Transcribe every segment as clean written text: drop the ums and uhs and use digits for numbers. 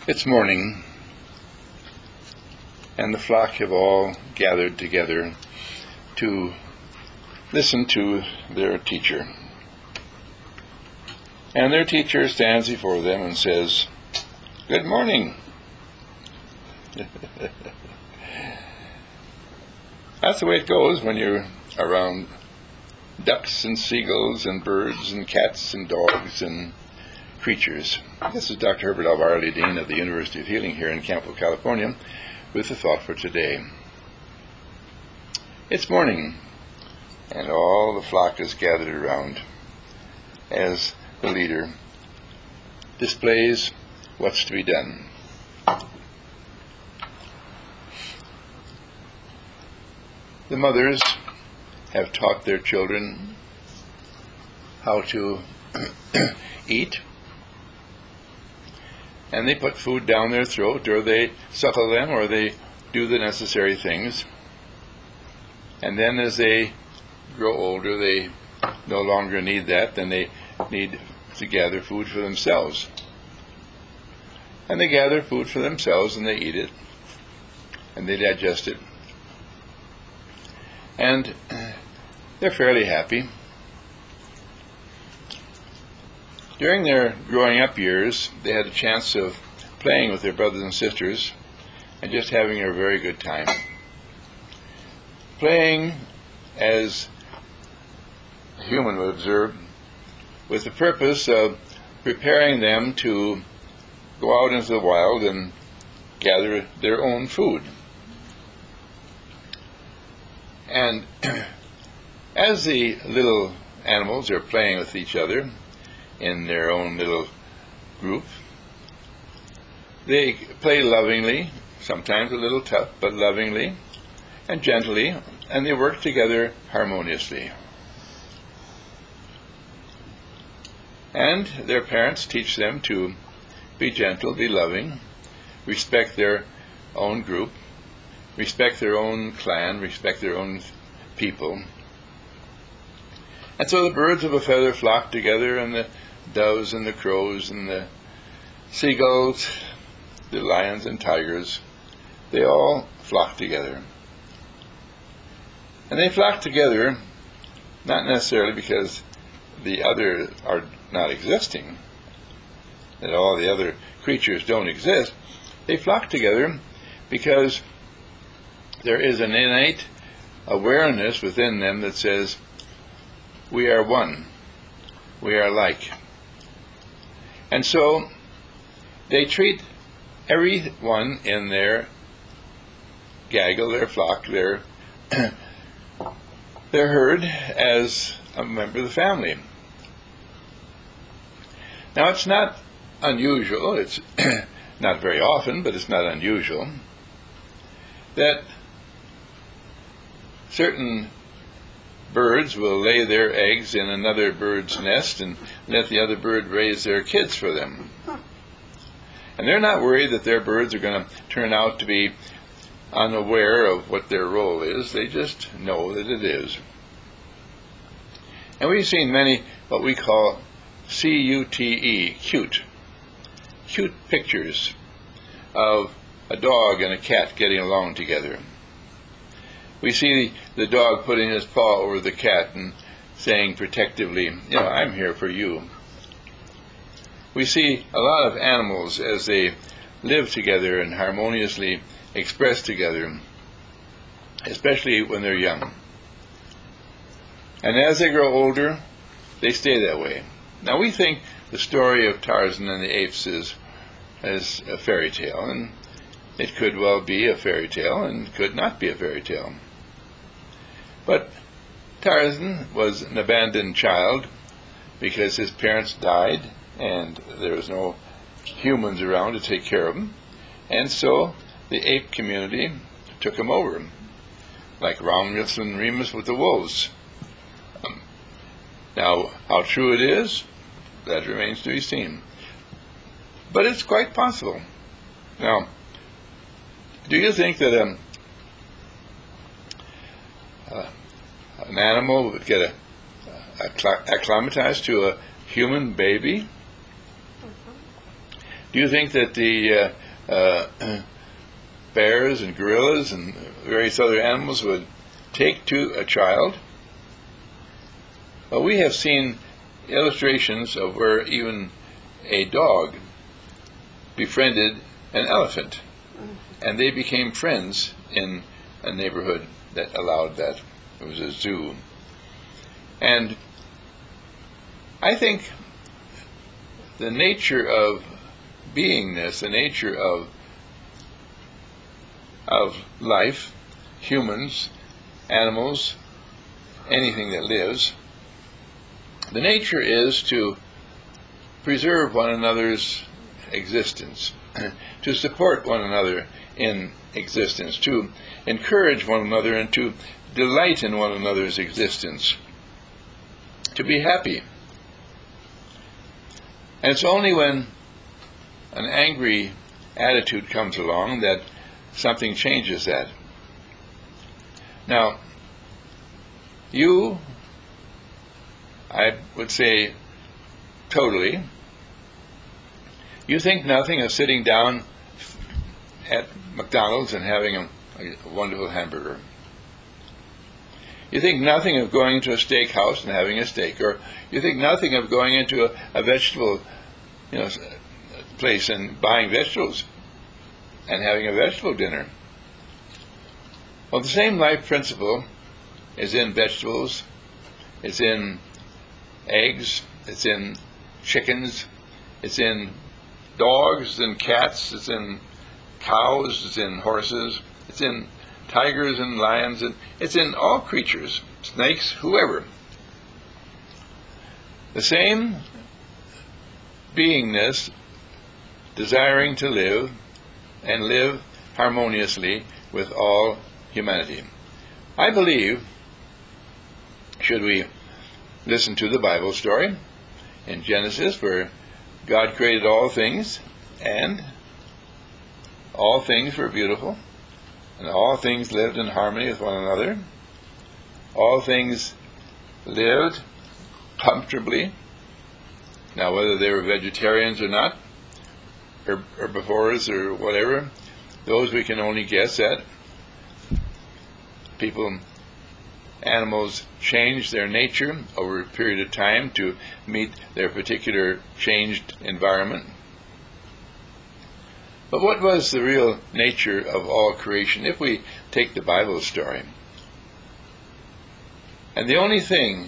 It's morning, and the flock have all gathered together to listen to their teacher. And their teacher stands before them and says, "Good morning." That's the way it goes when you're around ducks and seagulls and birds and cats and dogs and creatures. This is Dr. Herbert L. Varley, Dean of the University of Healing here in Campo, California, with the thought for today. It's morning, and all the flock is gathered around as the leader displays what's to be done. The mothers have taught their children how to eat, and they put food down their throat, or they suckle them, or they do the necessary things. And then as they grow older, they no longer need that, then they need to gather food for themselves. And they gather food for themselves, and they eat it, and they digest it. And they're fairly happy. During their growing up years, they had a chance of playing with their brothers and sisters and just having a very good time. Playing, as a human would observe, with the purpose of preparing them to go out into the wild and gather their own food. And as the little animals are playing with each other in their own little group, they play lovingly, sometimes a little tough, but lovingly and gently, and they work together harmoniously. And their parents teach them to be gentle, be loving, respect their own group, respect their own clan, respect their own people. And so the birds of a feather flock together, and the doves and the crows and the seagulls, the lions and tigers, they all flock together. And they flock together not necessarily because the others are not existing, that all the other creatures don't exist. They flock together because there is an innate awareness within them that says, we are one, we are like. And so they treat everyone in their gaggle, their flock, their herd, as a member of the family. Now, it's not unusual, it's not very often, but it's not unusual, that certain birds will lay their eggs in another bird's nest and let the other bird raise their kids for them. And they're not worried that their birds are going to turn out to be unaware of what their role is. They just know that it is. And we've seen many what we call CUTE, cute pictures of a dog and a cat getting along together. We see the dog putting his paw over the cat and saying protectively, I'm here for you. We see a lot of animals as they live together and harmoniously express together, especially when they're young. And as they grow older, they stay that way. Now, we think the story of Tarzan and the apes is a fairy tale, and it could well be a fairy tale and could not be a fairy tale. But Tarzan was an abandoned child because his parents died and there was no humans around to take care of him. And so the ape community took him over, like Romulus and Remus with the wolves. Now, how true it is, that remains to be seen. But it's quite possible. Now, do you think that an animal would get acclimatized to a human baby? Do you think that the bears and gorillas and various other animals would take to a child? Well, we have seen illustrations of where even a dog befriended an elephant, and they became friends in a neighborhood that allowed that. It was a zoo. And I think the nature of beingness, the nature of life, humans, animals, anything that lives, the nature is to preserve one another's existence, to support one another in existence, to encourage one another and to delight in one another's existence, to be happy. And it's only when an angry attitude comes along that something changes that. Now, you, I would say totally, you think nothing of sitting down at McDonald's and having a wonderful hamburger. You think nothing of going into a steakhouse and having a steak, or you think nothing of going into a vegetable, place and buying vegetables and having a vegetable dinner. Well, the same life principle is in vegetables, it's in eggs, it's in chickens, it's in dogs, it's in cats, it's in cows, it's in horses, it's in tigers and lions, and it's in all creatures, snakes, whoever. The same beingness, desiring to live and live harmoniously with all humanity. I believe, should we listen to the Bible story in Genesis, where God created all things, and all things were beautiful, and all things lived in harmony with one another. All things lived comfortably. Now, whether they were vegetarians or not, herbivores or whatever, those we can only guess at. Animals change their nature over a period of time to meet their particular changed environment. But what was the real nature of all creation if we take the Bible story? And the only thing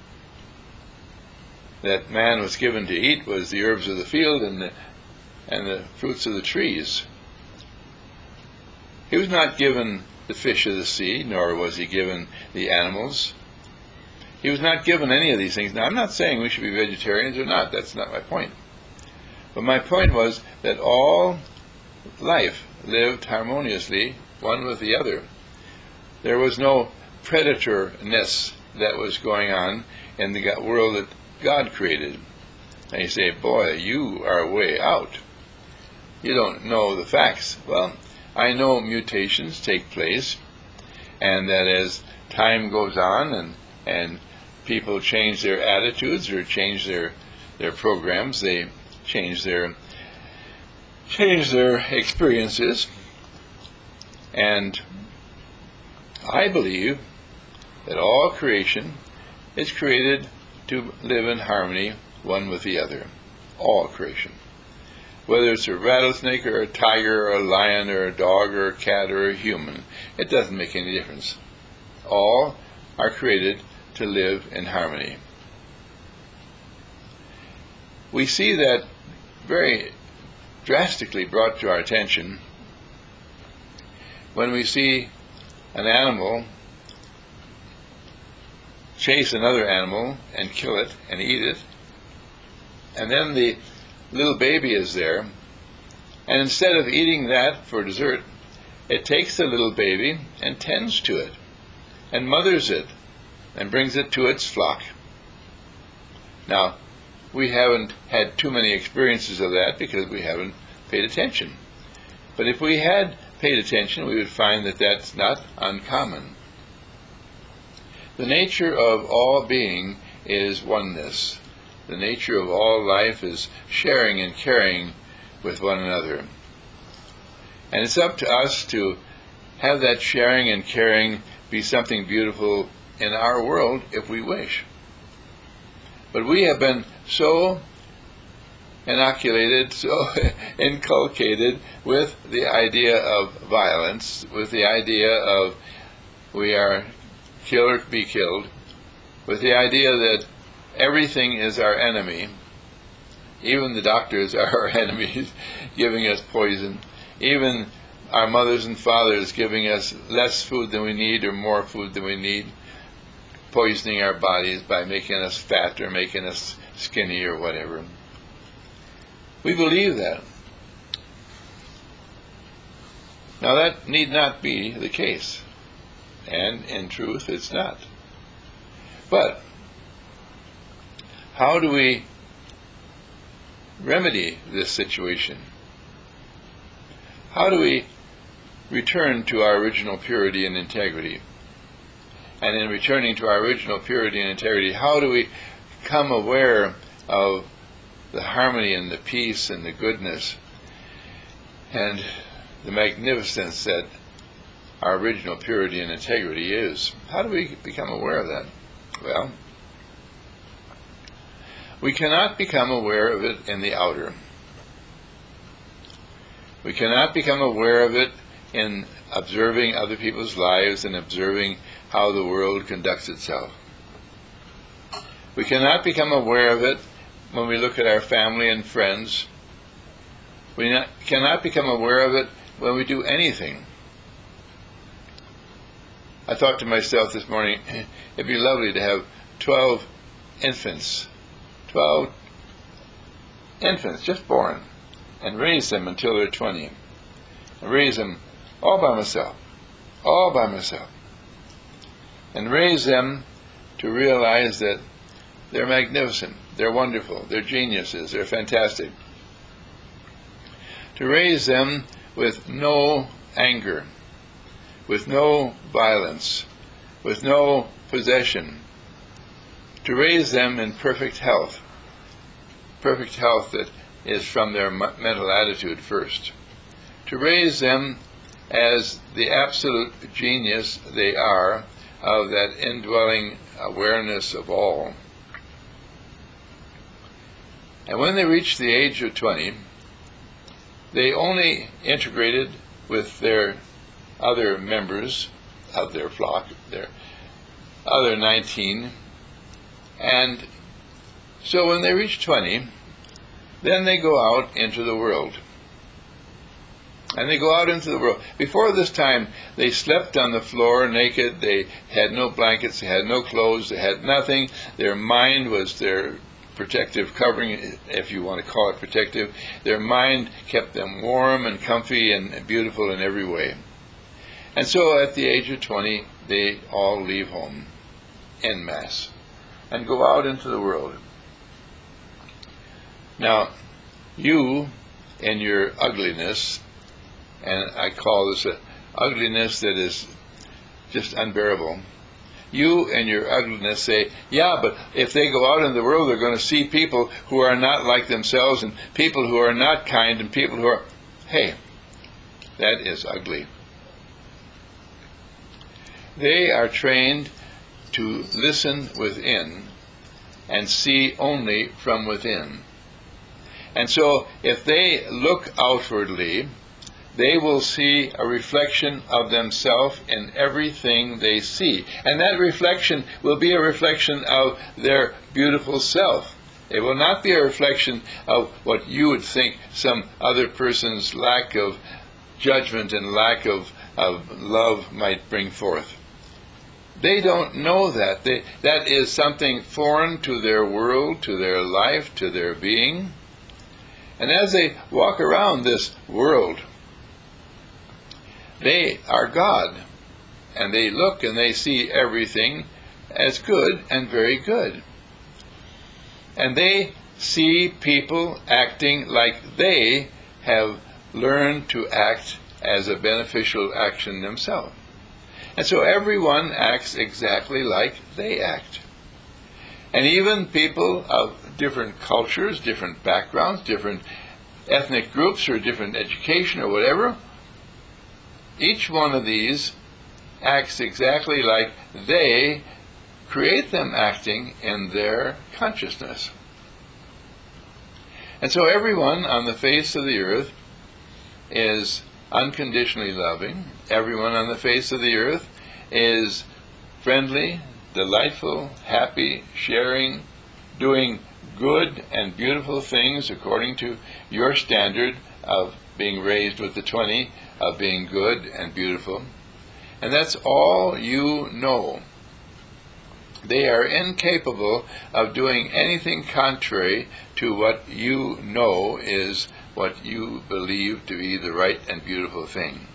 that man was given to eat was the herbs of the field and the fruits of the trees. He was not given the fish of the sea, nor was he given the animals. He was not given any of these things. Now, I'm not saying we should be vegetarians or not. That's not my point. But my point was that all life lived harmoniously, one with the other. There was no predatorness that was going on in the world that God created. And you say, boy, you are way out. You don't know the facts. Well, I know mutations take place, and that as time goes on and people change their attitudes or change their programs, they change their experiences. And I believe that all creation is created to live in harmony one with the other. All creation. Whether it's a rattlesnake or a tiger or a lion or a dog or a cat or a human, it doesn't make any difference. All are created to live in harmony. We see that very drastically brought to our attention when we see an animal chase another animal and kill it and eat it, and then the little baby is there, and instead of eating that for dessert, it takes the little baby and tends to it and mothers it and brings it to its flock. Now, we haven't had too many experiences of that because we haven't paid attention. But if we had paid attention, we would find that that's not uncommon. The nature of all being is oneness. The nature of all life is sharing and caring with one another. And it's up to us to have that sharing and caring be something beautiful in our world if we wish. But we have been so inoculated, so inculcated with the idea of violence, with the idea of we are kill or be killed, with the idea that everything is our enemy. Even the doctors are our enemies, giving us poison. Even our mothers and fathers giving us less food than we need or more food than we need, poisoning our bodies by making us fat or making us skinny or whatever. We believe that. Now that need not be the case. And in truth, it's not. But how do we remedy this situation? How do we return to our original purity and integrity? And in returning to our original purity and integrity, how do we become aware of the harmony and the peace and the goodness and the magnificence that our original purity and integrity is? How do we become aware of that? Well, we cannot become aware of it in the outer. We cannot become aware of it in observing other people's lives and observing how the world conducts itself. We cannot become aware of it when we look at our family and friends. We cannot become aware of it when we do anything. I thought to myself this morning, it'd be lovely to have 12 infants, 12 infants just born, and raise them until they're 20. And raise them all by myself. And raise them to realize that they're magnificent, they're wonderful, they're geniuses, they're fantastic. To raise them with no anger, with no violence, with no possession. To raise them in perfect health that is from their mental attitude first. To raise them as the absolute genius they are of that indwelling awareness of all. And when they reach the age of 20, they only integrated with their other members of their flock, their other 19, and so when they reach 20, then they go out into the world. And they go out into the world. Before this time, they slept on the floor naked. They had no blankets. They had no clothes. They had nothing. Their mind was their protective covering, if you want to call it protective. Their mind kept them warm and comfy and beautiful in every way. And so at the age of 20, they all leave home en masse and go out into the world. Now, you, in your ugliness, and I call this an ugliness that is just unbearable, you and your ugliness say, yeah, but if they go out in the world, they're going to see people who are not like themselves and people who are not kind and people who are... Hey, that is ugly. They are trained to listen within and see only from within. And so if they look outwardly, they will see a reflection of themselves in everything they see. And that reflection will be a reflection of their beautiful self. It will not be a reflection of what you would think some other person's lack of judgment and lack of love might bring forth. They don't know that. That is something foreign to their world, to their life, to their being. And as they walk around this world, they are God. And they look and they see everything as good and very good. And they see people acting like they have learned to act as a beneficial action themselves. And so everyone acts exactly like they act. And even people of different cultures, different backgrounds, different ethnic groups or different education or whatever, each one of these acts exactly like they create them acting in their consciousness. And so everyone on the face of the earth is unconditionally loving. Everyone on the face of the earth is friendly, delightful, happy, sharing, doing good and beautiful things according to your standard of being raised with the 20, of being good and beautiful. And that's all you know. They are incapable of doing anything contrary to what you know is what you believe to be the right and beautiful thing.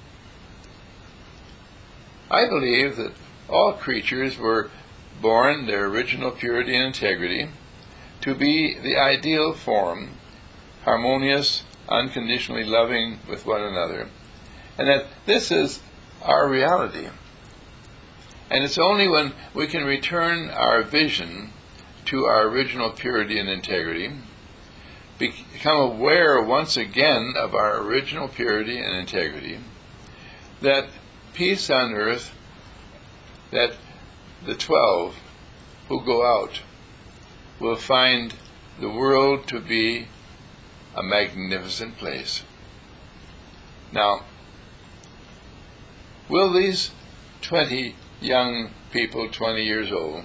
I believe that all creatures were born, their original purity and integrity, to be the ideal form, harmonious, unconditionally loving with one another, and that this is our reality. And it's only when we can return our vision to our original purity and integrity, become aware once again of our original purity and integrity, that peace on earth, that the 12 who go out will find the world to be a magnificent place. Now, will these 20 young people, 20 years old,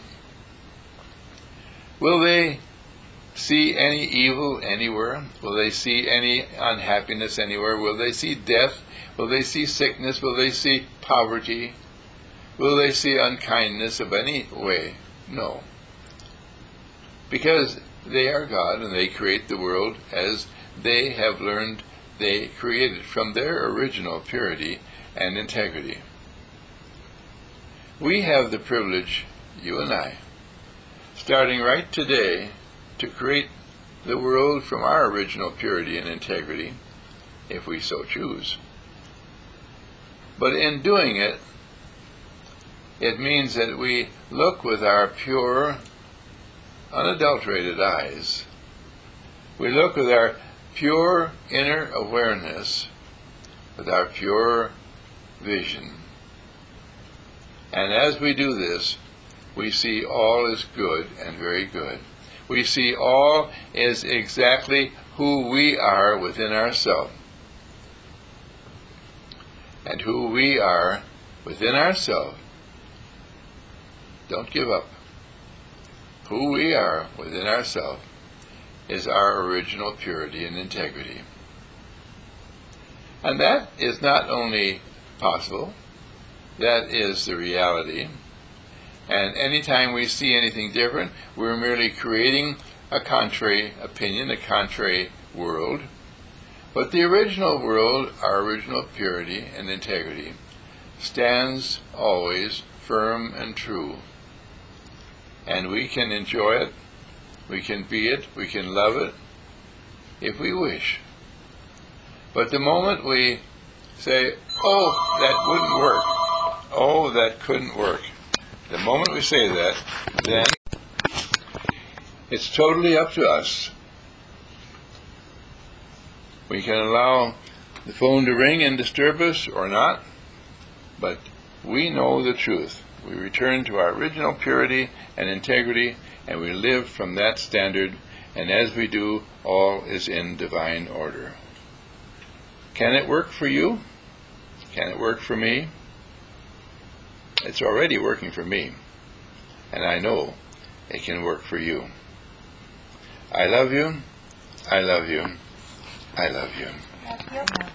will they see any evil anywhere? Will they see any unhappiness anywhere? Will they see death? Will they see sickness? Will they see poverty? Will they see unkindness of any way? No. Because they are God and they create the world as they have learned they created from their original purity and integrity. We have the privilege, you and I, starting right today, to create the world from our original purity and integrity, if we so choose. But in doing it, it means that we look with our pure, unadulterated eyes. We look with our pure inner awareness, with our pure vision. And as we do this, we see all is good and very good. We see all is exactly who we are within ourselves. And who we are within ourselves, don't give up. Who we are within ourselves is our original purity and integrity. And that is not only possible, that is the reality. And anytime we see anything different, we're merely creating a contrary opinion, a contrary world. But the original world, our original purity and integrity, stands always firm and true. And we can enjoy it, we can be it, we can love it, if we wish. But the moment we say, oh, that wouldn't work, oh, that couldn't work, the moment we say that, then it's totally up to us. We can allow the phone to ring and disturb us or not, but we know the truth. We return to our original purity and integrity, and we live from that standard, and as we do, all is in divine order. Can it work for you? Can it work for me? It's already working for me, and I know it can work for you. I love you. I love you. I love you.